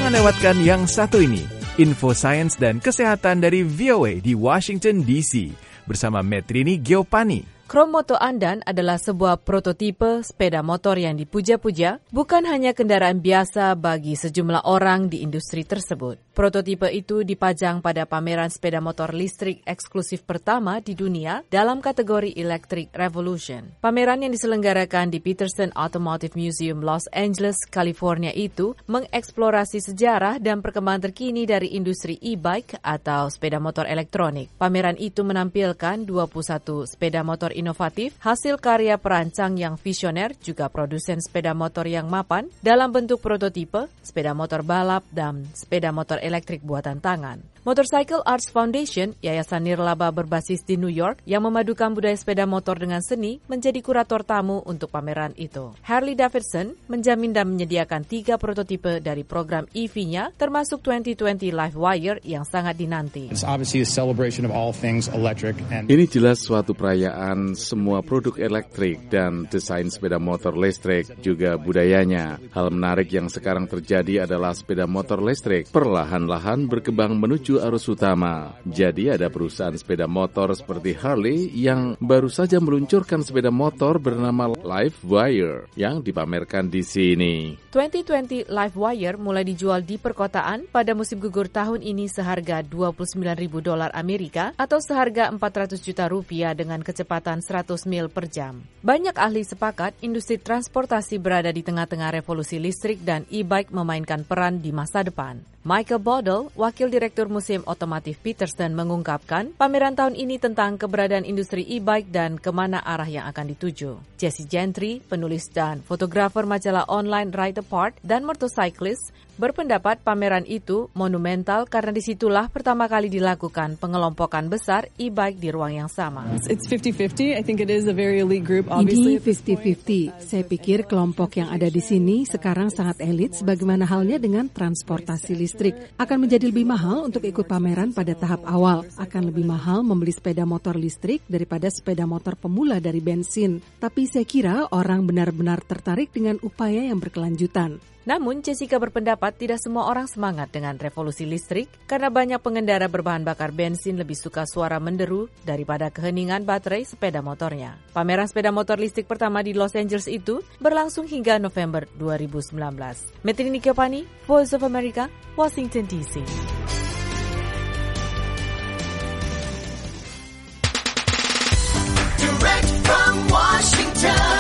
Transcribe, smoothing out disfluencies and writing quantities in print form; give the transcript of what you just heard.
Jangan lewatkan yang satu ini, info sains dan kesehatan dari VOA di Washington DC bersama Metrini Giopani. Chromoto Andan adalah sebuah prototipe sepeda motor yang dipuja-puja, bukan hanya kendaraan biasa bagi sejumlah orang di industri tersebut. Prototipe itu dipajang pada pameran sepeda motor listrik eksklusif pertama di dunia dalam kategori Electric Revolution. Pameran yang diselenggarakan di Peterson Automotive Museum, Los Angeles, California itu mengeksplorasi sejarah dan perkembangan terkini dari industri e-bike atau sepeda motor elektronik. Pameran itu menampilkan 21 sepeda motor inovatif, hasil karya perancang yang visioner, juga produsen sepeda motor yang mapan dalam bentuk prototipe, sepeda motor balap, dan sepeda motor elektrik buatan tangan. Motorcycle Arts Foundation, yayasan nirlaba berbasis di New York yang memadukan budaya sepeda motor dengan seni, menjadi kurator tamu untuk pameran itu. Harley Davidson menjamin dan menyediakan 3 prototipe dari program EV-nya, termasuk 2020 Livewire yang sangat dinanti. Ini jelas suatu perayaan semua produk elektrik dan desain sepeda motor listrik, juga budayanya. Hal menarik yang sekarang terjadi adalah sepeda motor listrik perlahan-lahan berkembang menuju arus utama. Jadi ada perusahaan sepeda motor seperti Harley yang baru saja meluncurkan sepeda motor bernama Livewire yang dipamerkan di sini. 2020 Livewire mulai dijual di perkotaan pada musim gugur tahun ini seharga $29.000 Amerika atau seharga 400 juta rupiah dengan kecepatan 100 mil per jam. Banyak ahli sepakat industri transportasi berada di tengah-tengah revolusi listrik dan e-bike memainkan peran di masa depan. Michael Bodel, Wakil Direktur Museum Otomotif Peterson, mengungkapkan pameran tahun ini tentang keberadaan industri e-bike dan kemana arah yang akan dituju. Jesse Gentry, penulis dan fotografer majalah online Ride Apart dan motorcyclist, berpendapat pameran itu monumental karena disitulah pertama kali dilakukan pengelompokan besar e-bike di ruang yang sama. It's 50-50. I think it is a very elite group. Ini 50-50. Saya pikir kelompok yang ada di sini sekarang sangat elit, sebagaimana halnya dengan transportasi listrik. Akan menjadi lebih mahal untuk ikut pameran pada tahap awal. Akan lebih mahal membeli sepeda motor listrik daripada sepeda motor pemula dari bensin. Tapi saya kira orang benar-benar tertarik dengan upaya yang berkelanjutan. Namun, Jessica berpendapat tidak semua orang semangat dengan revolusi listrik karena banyak pengendara berbahan bakar bensin lebih suka suara menderu daripada keheningan baterai sepeda motornya. Pameran sepeda motor listrik pertama di Los Angeles itu berlangsung hingga November 2019. Metrini Giopani, Voice of America, Washington DC. Direct from Washington.